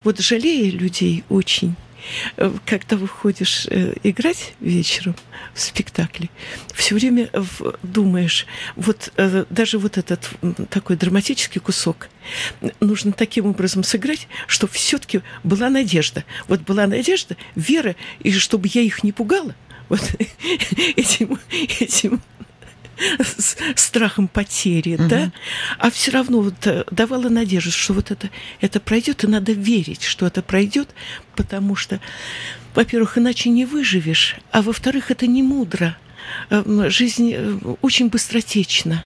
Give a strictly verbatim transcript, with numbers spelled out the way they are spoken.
Вот жалея людей очень, когда выходишь играть вечером в спектакле, все время думаешь, вот даже вот этот такой драматический кусок нужно таким образом сыграть, чтобы все-таки была надежда. Вот была надежда, вера, и чтобы я их не пугала вот этим, этим с страхом потери, uh-huh. да, а все равно вот давала надежду, что вот это, это пройдет, и надо верить, что это пройдет, потому что, во-первых, иначе не выживешь, а во-вторых, это не мудро. Жизнь очень быстротечна.